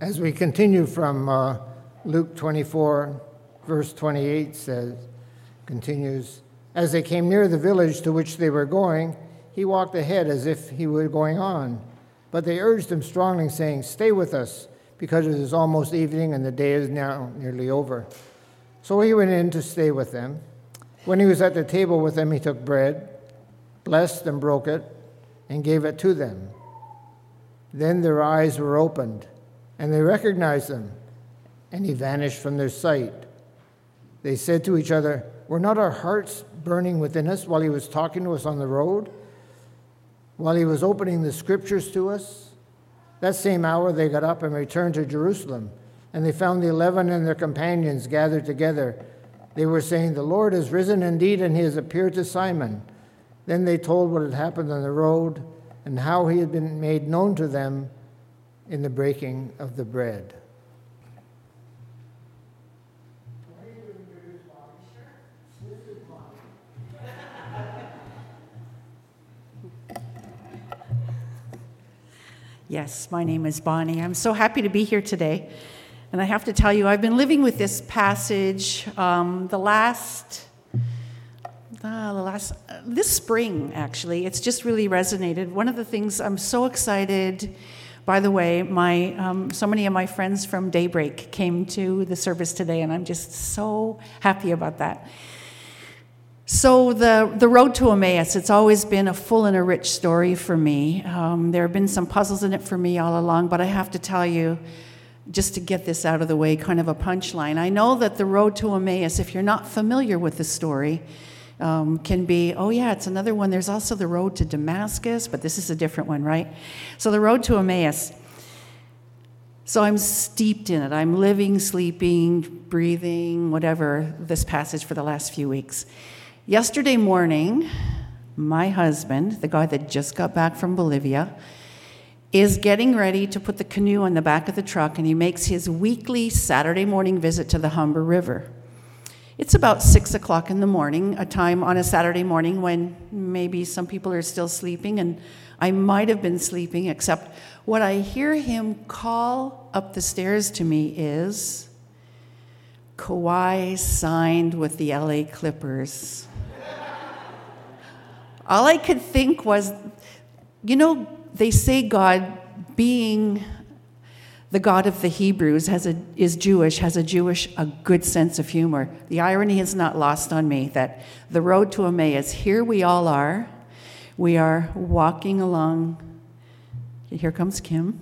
As we continue from Luke 24, verse 28 continues, as they came near the village to which they were going, he walked ahead as if he were going on. But they urged him strongly, saying, "Stay with us, because it is almost evening and the day is now nearly over." So he went in to stay with them. When he was at the table with them, he took bread, blessed and broke it, and gave it to them. Then their eyes were opened, and they recognized him, and he vanished from their sight. They said to each other, "Were not our hearts burning within us while he was talking to us on the road, while he was opening the scriptures to us?" That same hour they got up and returned to Jerusalem, and they found the 11 and their companions gathered together. They were saying, "The Lord has risen indeed, and he has appeared to Simon." Then they told what had happened on the road and how he had been made known to them in the breaking of the bread. Yes, my name is Bonnie. I'm so happy to be here today. And I have to tell you, I've been living with this passage this spring, actually. It's just really resonated. One of the things I'm so excited, by the way, so many of my friends from Daybreak came to the service today, and I'm just so happy about that. So the road to Emmaus, it's always been a full and a rich story for me. There have been some puzzles in it for me all along, but I have to tell you, just to get this out of the way, kind of a punchline. I know that the road to Emmaus, if you're not familiar with the story, can be, oh yeah, it's another one. There's also the road to Damascus, but this is a different one, right? So the road to Emmaus. So I'm steeped in it. I'm living, sleeping, breathing, whatever, this passage for the last few weeks. Yesterday morning, my husband, the guy that just got back from Bolivia, is getting ready to put the canoe on the back of the truck, and he makes his weekly Saturday morning visit to the Humber River. It's about 6 o'clock in the morning, a time on a Saturday morning when maybe some people are still sleeping, and I might have been sleeping, except what I hear him call up the stairs to me is, "Kawhi signed with the LA Clippers." All I could think was, they say God, being the God of the Hebrews, is Jewish, has a good sense of humor. The irony is not lost on me that the road to Emmaus, here we all are. We are walking along. Here comes Kim.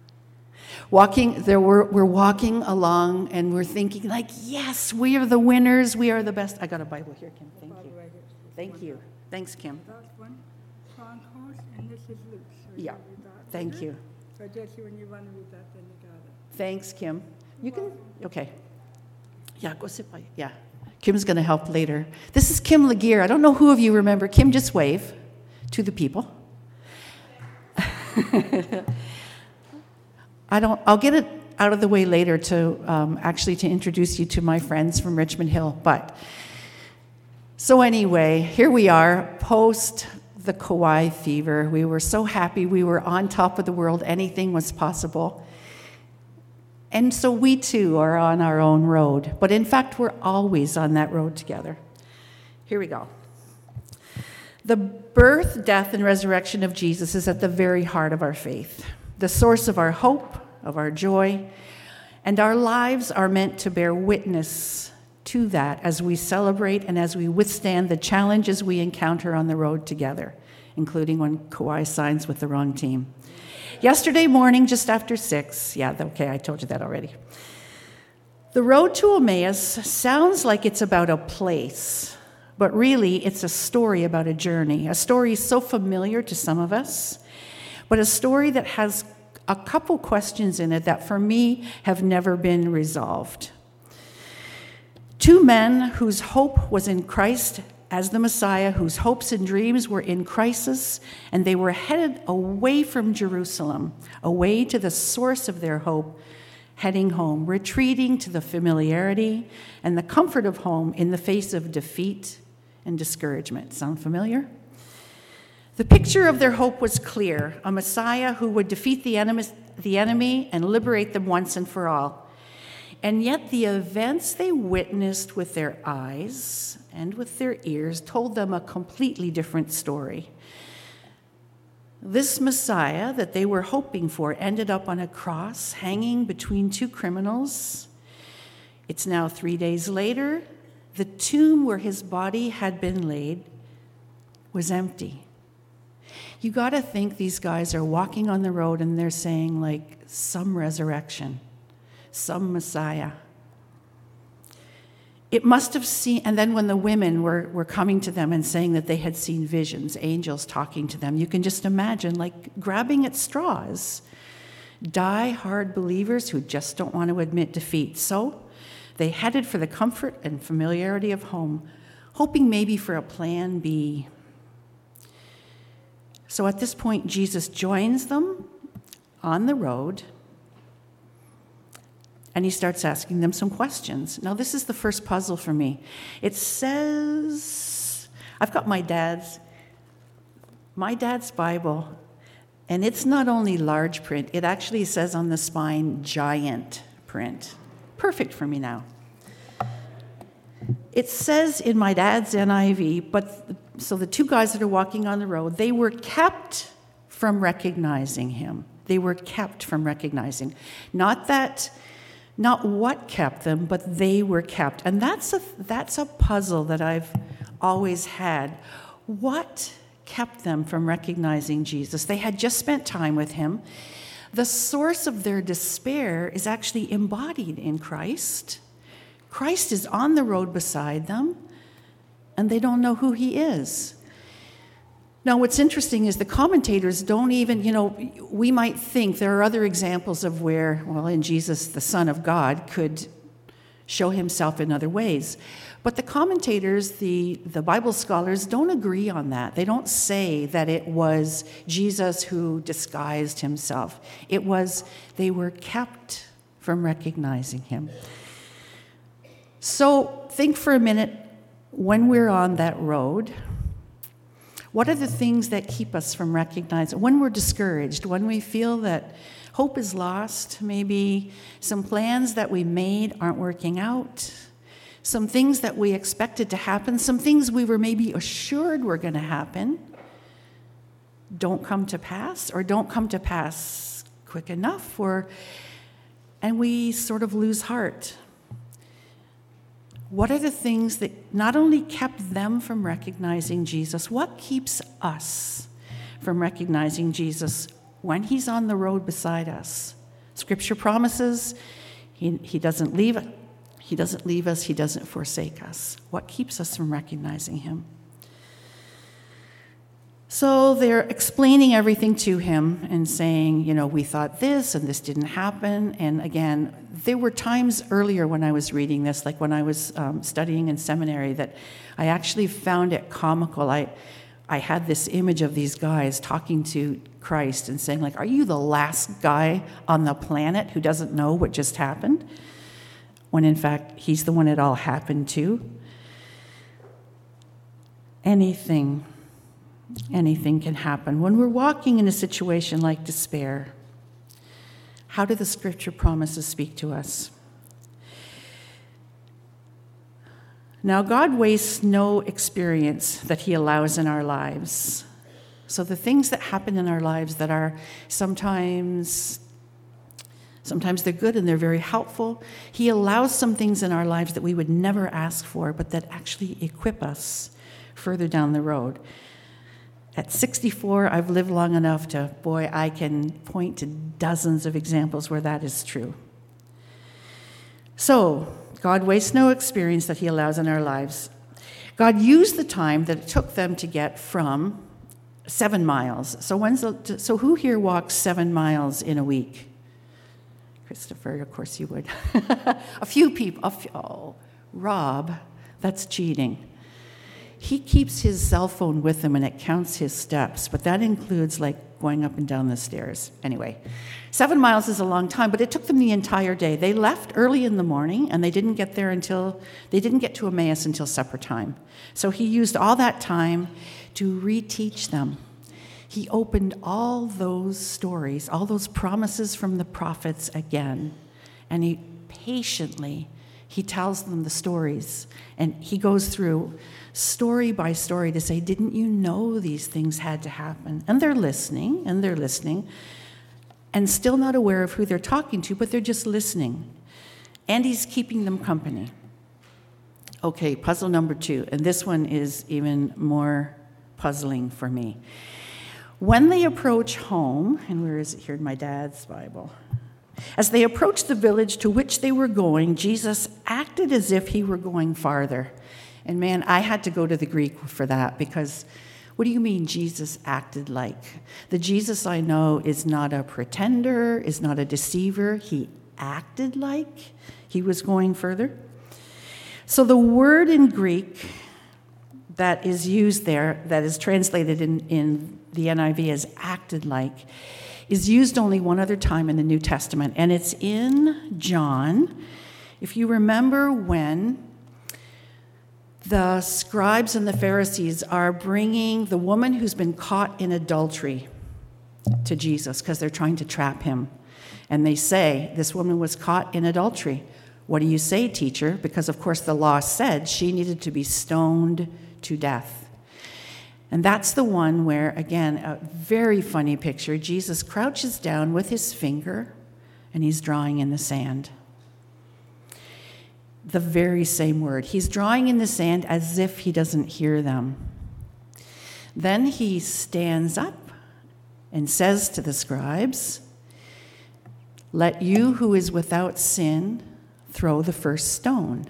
We're walking along, and we're thinking, like, yes, we are the winners. We are the best. I got a Bible here, Kim. Thank you. Thank you. Thanks, Kim. That's one Chronicles, and this is Luke. So Yeah. Thank you. So just when you want to read that, then you got it. Thanks, Kim. You can, okay. Yeah, go sit by, yeah. Kim's going to help later. This is Kim Laguerre. I don't know who of you remember. Kim, just wave to the people. I'll get it out of the way later to introduce you to my friends from Richmond Hill. So anyway, here we are, post the Kauai fever. We were so happy. We were on top of the world. Anything was possible. And so we too are on our own road. But in fact, we're always on that road together. Here we go. The birth, death, and resurrection of Jesus is at the very heart of our faith, the source of our hope, of our joy, and our lives are meant to bear witness to that as we celebrate and as we withstand the challenges we encounter on the road together, including when Kauai signs with the wrong team. Yesterday morning, just after 6, I told you that already. The road to Emmaus sounds like it's about a place, but really it's a story about a journey, a story so familiar to some of us, but a story that has a couple questions in it that for me have never been resolved. Two men whose hope was in Christ as the Messiah, whose hopes and dreams were in crisis, and they were headed away from Jerusalem, away to the source of their hope, heading home, retreating to the familiarity and the comfort of home in the face of defeat and discouragement. Sound familiar? The picture of their hope was clear, a Messiah who would defeat the enemy and liberate them once and for all. And yet the events they witnessed with their eyes and with their ears told them a completely different story. This Messiah that they were hoping for ended up on a cross, hanging between two criminals. It's now 3 days later. The tomb where his body had been laid was empty. You got to think these guys are walking on the road and they're saying, like, some resurrection, some Messiah. It must have seen, and then when the women were coming to them and saying that they had seen visions, angels talking to them, you can just imagine, like, grabbing at straws. Die-hard believers who just don't want to admit defeat. So they headed for the comfort and familiarity of home, hoping maybe for a plan B. So at this point, Jesus joins them on the road, and he starts asking them some questions. Now, this is the first puzzle for me. It says, I've got my dad's Bible, and it's not only large print, it actually says on the spine, giant print. Perfect for me now. It says in my dad's NIV, so the two guys that are walking on the road, they were kept from recognizing him. They were kept from recognizing. Not what kept them, but they were kept. And that's a puzzle that I've always had. What kept them from recognizing Jesus? They had just spent time with him. The source of their despair is actually embodied in Christ. Christ is on the road beside them, and they don't know who he is. Now, what's interesting is the commentators don't even, we might think there are other examples of where, in Jesus, the Son of God could show himself in other ways. But the commentators, the Bible scholars, don't agree on that. They don't say that it was Jesus who disguised himself. It was they were kept from recognizing him. So think for a minute, when we're on that road, what are the things that keep us from recognizing? When we're discouraged, when we feel that hope is lost, maybe some plans that we made aren't working out, some things that we expected to happen, some things we were maybe assured were going to happen, don't come to pass, or don't come to pass quick enough, and we sort of lose heart. What are the things that not only kept them from recognizing Jesus, what keeps us from recognizing Jesus when he's on the road beside us? Scripture promises he doesn't leave us, he doesn't forsake us. What keeps us from recognizing him? So they're explaining everything to him and saying, we thought this and this didn't happen. And again, there were times earlier when I was reading this, like when I was studying in seminary, that I actually found it comical. I had this image of these guys talking to Christ and saying, like, are you the last guy on the planet who doesn't know what just happened? When in fact, he's the one it all happened to. Anything can happen. When we're walking in a situation like despair, how do the scripture promises speak to us? Now, God wastes no experience that he allows in our lives. So the things that happen in our lives that are sometimes they're good and they're very helpful, he allows some things in our lives that we would never ask for, but that actually equip us further down the road. At 64, I've lived long enough I can point to dozens of examples where that is true. So, God wastes no experience that he allows in our lives. God used the time that it took them to get from 7 miles. So who here walks 7 miles in a week? Christopher, of course you would. A few people. Rob, that's cheating. He keeps his cell phone with him and it counts his steps, but that includes like going up and down the stairs. Anyway, 7 miles is a long time, but it took them the entire day. They left early in the morning and they didn't get to Emmaus until supper time. So he used all that time to reteach them. He opened all those stories, all those promises from the prophets again, and he patiently, he tells them the stories, and he goes through story by story to say, didn't you know these things had to happen? And they're listening, and still not aware of who they're talking to, but they're just listening. And he's keeping them company. Okay, puzzle number 2, and this one is even more puzzling for me. When they approach home, and where is it here in my dad's Bible? As they approached the village to which they were going, Jesus acted as if he were going farther. And man, I had to go to the Greek for that, because what do you mean Jesus acted like? The Jesus I know is not a pretender, is not a deceiver. He acted like he was going further. So the word in Greek that is used there, that is translated in the NIV as acted like, is used only one other time in the New Testament, and it's in John. If you remember when the scribes and the Pharisees are bringing the woman who's been caught in adultery to Jesus because they're trying to trap him. And they say, this woman was caught in adultery. What do you say, teacher? Because, of course, the law said she needed to be stoned to death. And that's the one where, again, a very funny picture. Jesus crouches down with his finger, and he's drawing in the sand. The very same word. He's drawing in the sand as if he doesn't hear them. Then he stands up and says to the scribes, "Let you who is without sin throw the first stone."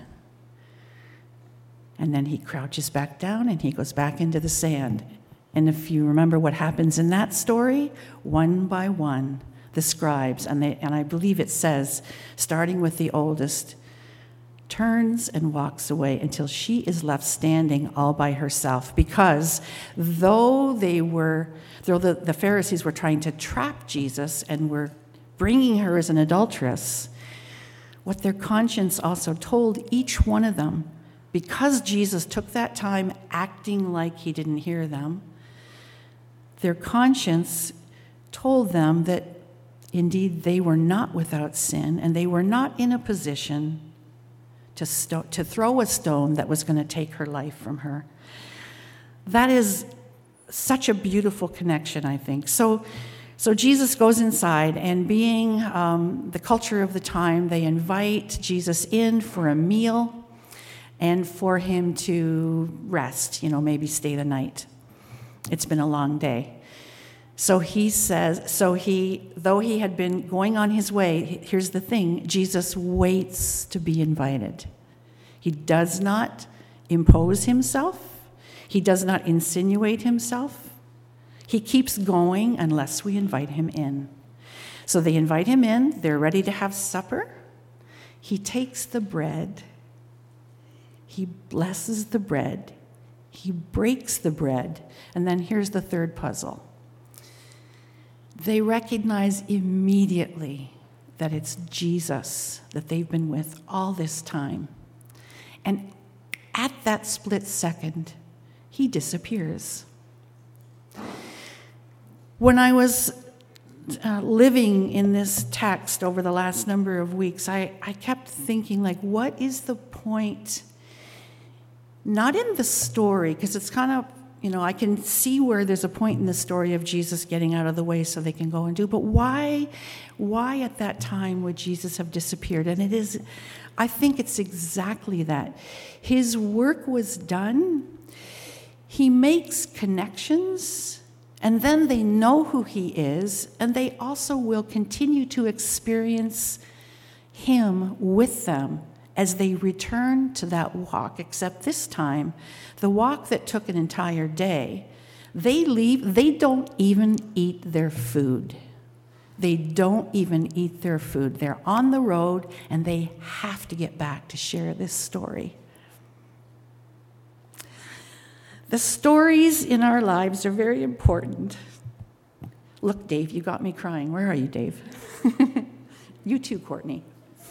And then he crouches back down and he goes back into the sand. And if you remember what happens in that story, one by one, the scribes, and I believe it says, starting with the oldest, turns and walks away until she is left standing all by herself. Because though the Pharisees were trying to trap Jesus and were bringing her as an adulteress, what their conscience also told each one of them, because Jesus took that time acting like he didn't hear them, their conscience told them that indeed they were not without sin and they were not in a position to throw a stone that was going to take her life from her. That is such a beautiful connection, I think. So Jesus goes inside, and being the culture of the time, they invite Jesus in for a meal and for him to rest, maybe stay the night. It's been a long day. So he says, though he had been going on his way, here's the thing, Jesus waits to be invited. He does not impose himself. He does not insinuate himself. He keeps going unless we invite him in. So they invite him in. They're ready to have supper. He takes the bread. He blesses the bread. He breaks the bread. And then here's the third puzzle. They recognize immediately that it's Jesus that they've been with all this time. And at that split second, he disappears. When I was living in this text over the last number of weeks, I kept thinking, what is the point? Not in the story, because it's kind of, I can see where there's a point in the story of Jesus getting out of the way so they can go and do, but why at that time would Jesus have disappeared? And I think it's exactly that. His work was done. He makes connections, and then they know who he is, and they also will continue to experience him with them as they return to that walk, except this time, the walk that took an entire day, they leave, they don't even eat their food. They don't even eat their food. They're on the road, and they have to get back to share this story. The stories in our lives are very important. Look, Dave, you got me crying. Where are you, Dave? You too, Courtney.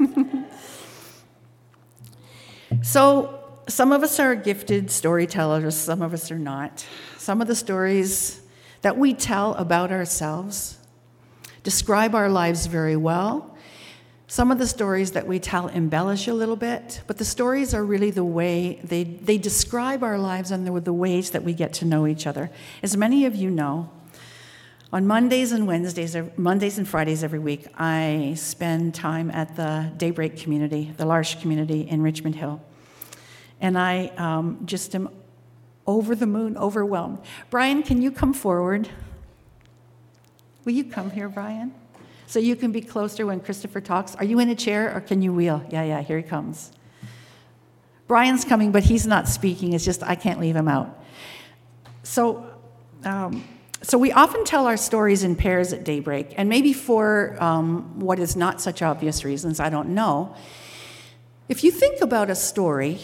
So some of us are gifted storytellers, some of us are not. Some of the stories that we tell about ourselves describe our lives very well. Some of the stories that we tell embellish a little bit, but the stories are really the way they describe our lives and the ways that we get to know each other. As many of you know, on Mondays and Fridays every week, I spend time at the Daybreak community, the L'Arche community in Richmond Hill. And I just am over the moon, overwhelmed. Brian, can you come forward? Will you come here, Brian? So you can be closer when Christopher talks. Are you in a chair or can you wheel? Yeah, here he comes. Brian's coming, but he's not speaking. It's just I can't leave him out. So we often tell our stories in pairs at Daybreak, and maybe for what is not such obvious reasons, I don't know. If you think about a story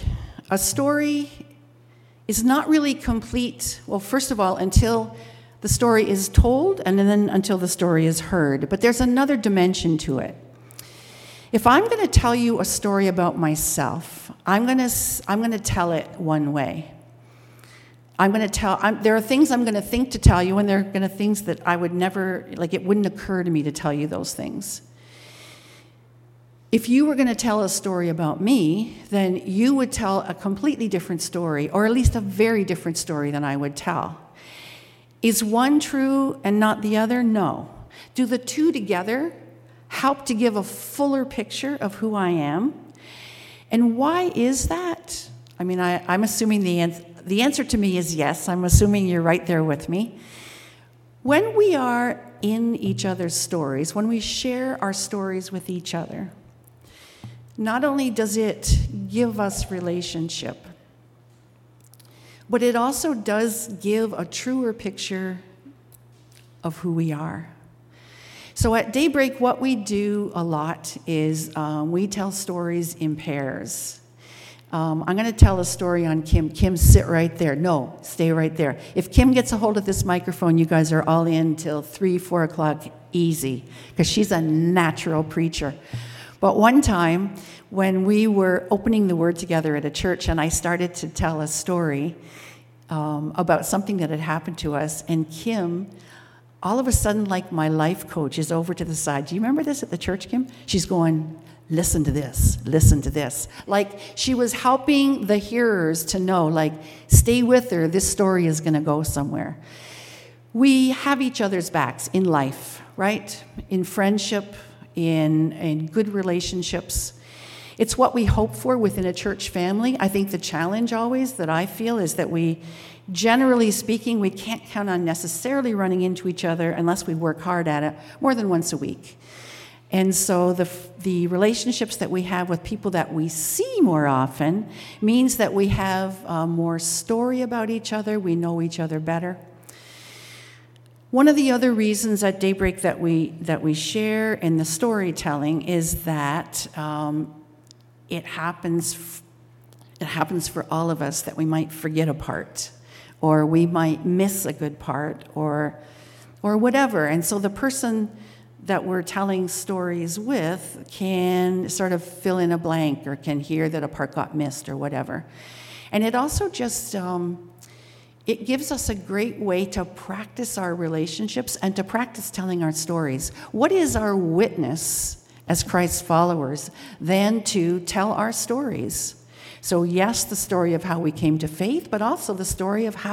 is not really complete, well, first of all, until the story is told, and then until the story is heard. But there's another dimension to it. If I'm going to tell you a story about myself, I'm going to tell it one way. There are things I'm going to think to tell you, and there are going to things that I would never, it wouldn't occur to me to tell you those things. If you were going to tell a story about me, then you would tell a completely different story, or at least a very different story than I would tell. Is one true and not the other? No. Do the two together help to give a fuller picture of who I am? And why is that? I mean, I'm assuming the answer to me is yes. I'm assuming you're right there with me. When we are in each other's stories, when we share our stories with each other, not only does it give us relationship, but it also does give a truer picture of who we are. So at Daybreak, what we do a lot is we tell stories in pairs. I'm going to tell a story on Kim. Kim, sit right there. No, stay right there. If Kim gets a hold of this microphone, you guys are all in till 3, 4 o'clock easy, because she's a natural preacher. But one time, when we were opening the Word together at a church, and I started to tell a story about something that had happened to us, and Kim, all of a sudden, like my life coach, is over to the side. Do you remember this at the church, Kim? She's going, listen to this, listen to this. Like she was helping the hearers to know, like, stay with her, this story is going to go somewhere. We have each other's backs in life, right? In friendship, in good relationships. It's what we hope for within a church family. I think the challenge always that I feel is that we, generally speaking, we can't count on necessarily running into each other unless we work hard at it more than once a week. And so the relationships that we have with people that we see more often means that we have more story about each other, we know each other better. One of the other reasons at Daybreak that we share in the storytelling is that it happens for all of us that we might forget a part, or we might miss a good part, or whatever. And so the person that we're telling stories with can sort of fill in a blank, or can hear that a part got missed, or whatever. And it also just it gives us a great way to practice our relationships and to practice telling our stories. What is our witness as Christ's followers than to tell our stories? So yes, the story of how we came to faith, but also the story of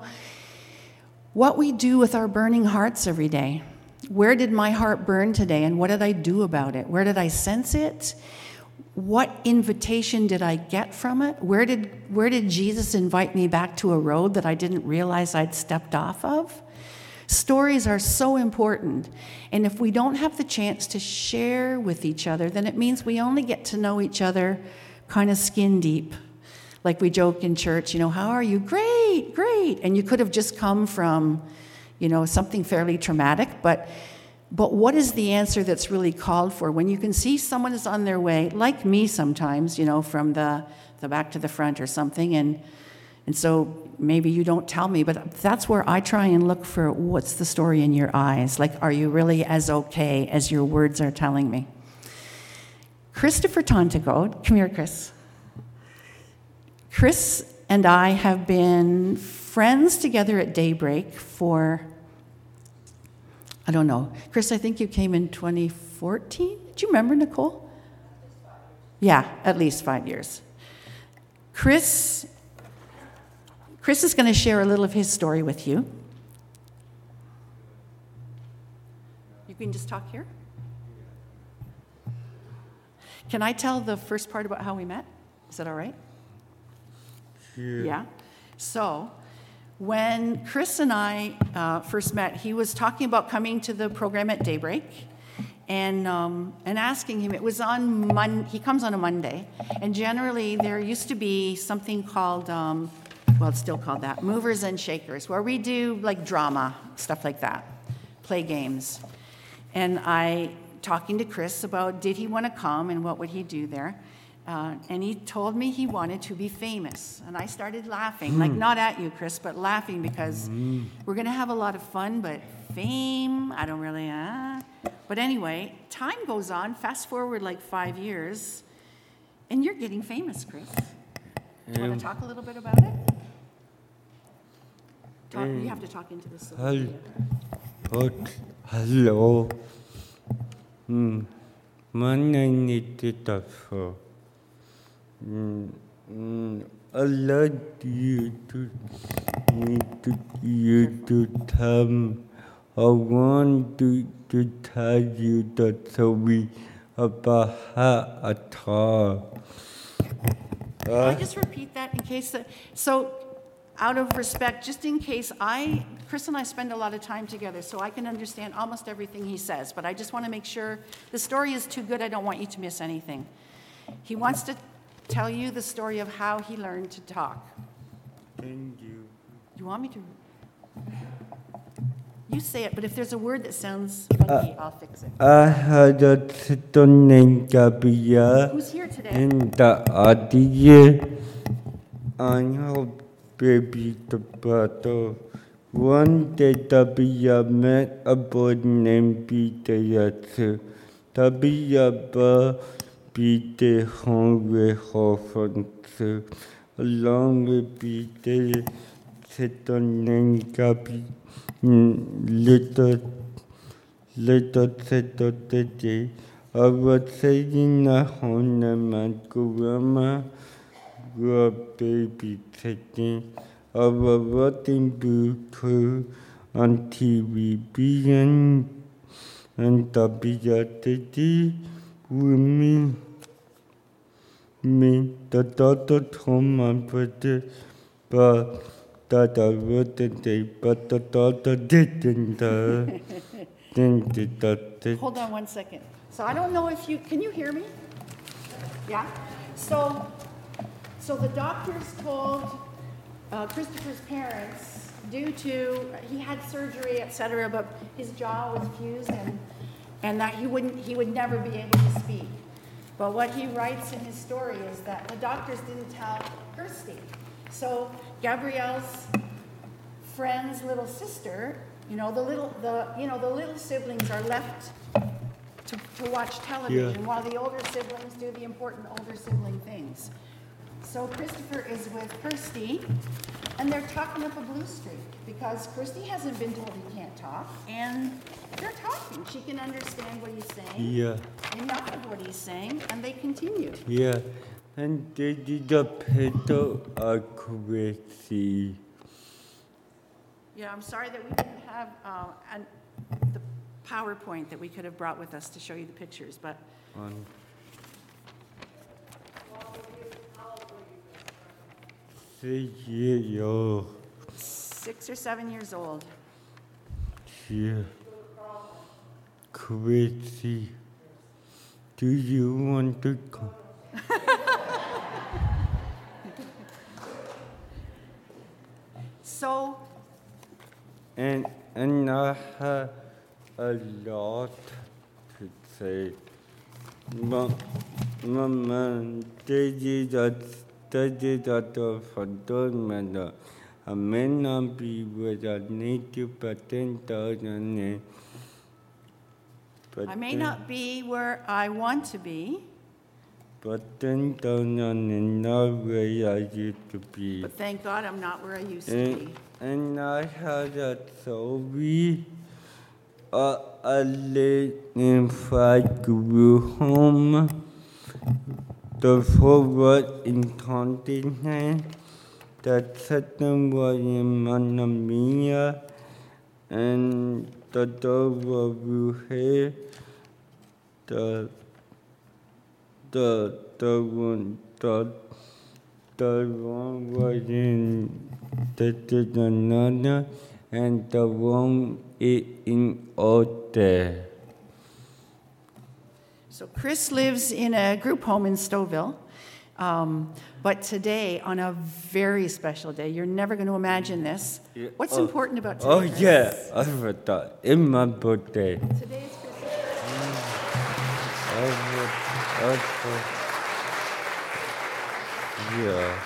what we do with our burning hearts every day. Where did my heart burn today, and what did I do about it? Where did I sense it? What invitation did I get from it? Where did Jesus invite me back to a road that I didn't realize I'd stepped off of? Stories are so important. And if we don't have the chance to share with each other, then it means we only get to know each other kind of skin deep. Like we joke in church, how are you? Great, great. And you could have just come from, something fairly traumatic, but what is the answer that's really called for when you can see someone is on their way, like me sometimes, from the back to the front or something, and so maybe you don't tell me, but that's where I try and look for what's the story in your eyes. Like, are you really as okay as your words are telling me? Christopher Tontigo, come here, Chris. Chris and I have been friends together at Daybreak for I don't know. Chris, I think you came in 2014. Do you remember, Nicole? Yeah, at least 5 years. Chris is going to share a little of his story with you. You can just talk here. Can I tell the first part about how we met? Is that all right? Yeah. So, when Chris and I first met, he was talking about coming to the program at Daybreak, and asking him. It was on he comes on a Monday, and generally there used to be something called, well, it's still called that, Movers and Shakers, where we do like drama, stuff like that, play games. And talking to Chris about did he want to come and what would he do there. And he told me he wanted to be famous. And I started laughing, like not at you, Chris, but laughing because we're going to have a lot of fun, but fame, I don't really, But anyway, time goes on, fast forward like 5 years, and you're getting famous, Chris. Do you want to talk a little bit about it? You have to talk into this. Hello. My name is Tafo. I like you to tell. I want to tell you the story about how I talk. Can I just repeat that in case out of respect, just in case Chris and I spend a lot of time together, so I can understand almost everything he says, but I just want to make sure the story is too good, I don't want you to miss anything. He wants to tell you the story of how he learned to talk. Thank you. You want me to? You say it, but if there's a word that sounds funky, I'll fix it. I had a sister named Gabrielle. Who's here today? In the audience, I hope baby the brother. One day Gabrielle met a boy named Peter Yatsu. Gabrielle Peter home with her friends. Along with Peter, sister named Gabrielle. Little sister today, I was sitting at home and my grandma were baby sitting. I was watching Bluetooth on TV and WTD with me. The doctor told my brother, but that I wouldn't do, but the doctor didn't. Hold on 1 second. So I don't know if can you hear me? Yeah? So the doctors told Christopher's parents, due to, he had surgery, etc., but his jaw was fused and that he would never be able to speak. But what he writes in his story is that the doctors didn't tell Kirsty. So Gabrielle's friend's little sister, the little siblings are left to watch television while the older siblings do the important older sibling things. So Christopher is with Kirsty, and they're talking up a blue streak because Kirsty hasn't been told he can't talk, and they're talking. She can understand what he's saying. Yeah. Enough of what he's saying, and they continue. Yeah. And they did a pedal accuracy. Yeah, I'm sorry that we didn't have the PowerPoint that we could have brought with us to show you the pictures, but... 6 years old. 6 or 7 years old. Yeah. Crazy. Do you want to come? So, and I have a lot to say. Mama, they did a fundamental. I may not be where I need to, but then I may not be where I want to be. But then I'm not where I used to be. But thank God I'm not where I used to be. And I had a story aller inside group home. The forward in continent, the second was in Manamia, and the third was here. The one was in another, and the one is in order. So Chris lives in a group home in Stouffville. But today, on a very special day, you're never going to imagine this. Yeah. What's important about today? Oh Chris? yeah, I forgot. It's my birthday. Today is Chris's birthday. Yeah.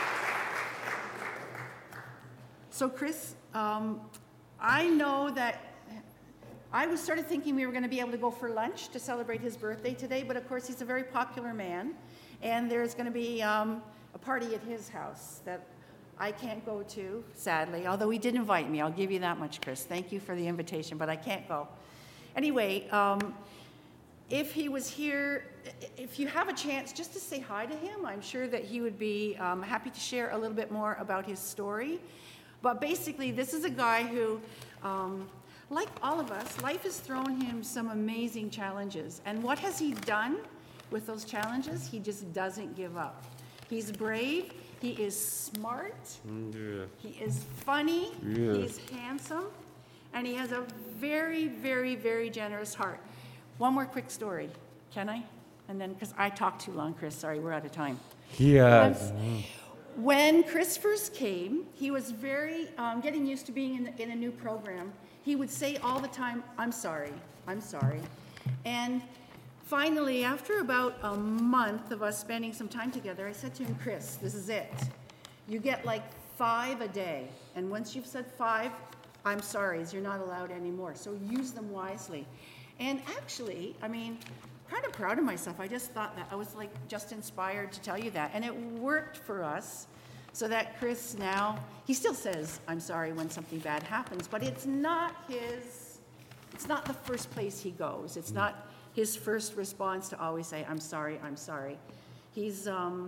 So Chris, I know that I was sort of thinking we were going to be able to go for lunch to celebrate his birthday today, but of course he's a very popular man, and there's going to be a party at his house that I can't go to, sadly, although he did invite me. I'll give you that much, Chris. Thank you for the invitation, but I can't go. Anyway, if he was here, if you have a chance just to say hi to him, I'm sure that he would be happy to share a little bit more about his story. But basically, this is a guy who, like all of us, life has thrown him some amazing challenges. And what has he done with those challenges? He just doesn't give up. He's brave, he is smart, he is funny, he's handsome, and he has a very, very, very generous heart. One more quick story, can I? And then, because I talked too long, Chris, sorry, we're out of time. Yes. When Chris first came, he was very, getting used to being in a new program. He would say all the time, I'm sorry. And finally, after about a month of us spending some time together, I said to him, Chris, this is it. You get like 5 a day. And once you've said 5, I'm sorry's, you're not allowed anymore. So use them wisely. And actually, I mean, kind of proud of myself. I just thought that I was like just inspired to tell you that. And it worked for us so that Chris now, he still says, I'm sorry when something bad happens, but it's not the first place he goes. It's not his first response to always say, I'm sorry. He's,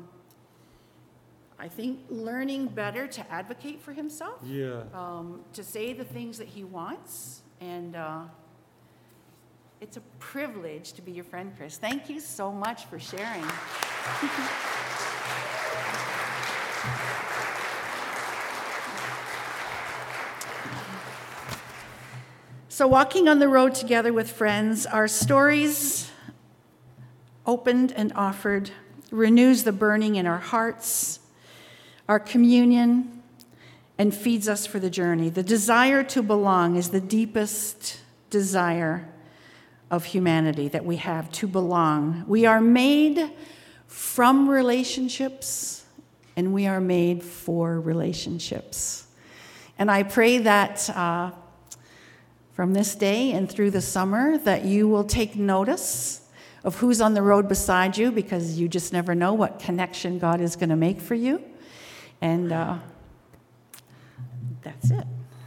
I think, learning better to advocate for himself, to say the things that he wants, and it's a privilege to be your friend, Chris. Thank you so much for sharing. So walking on the road together with friends, our stories opened and offered renews the burning in our hearts, our communion, and feeds us for the journey. The desire to belong is the deepest desire of humanity that we have, to belong. We are made from relationships, and we are made for relationships. And I pray that from this day and through the summer that you will take notice of who's on the road beside you, because you just never know what connection God is going to make for you. And that's it.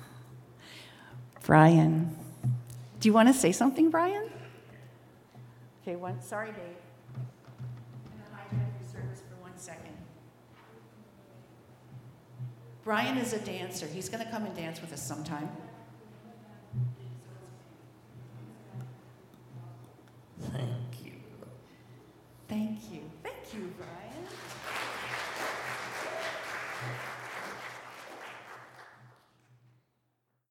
Brian. Do you want to say something, Brian? Okay, sorry, Dave. I'm going to hijack your service for 1 second. Brian is a dancer. He's going to come and dance with us sometime. Thank you. Thank you. Thank you, Brian.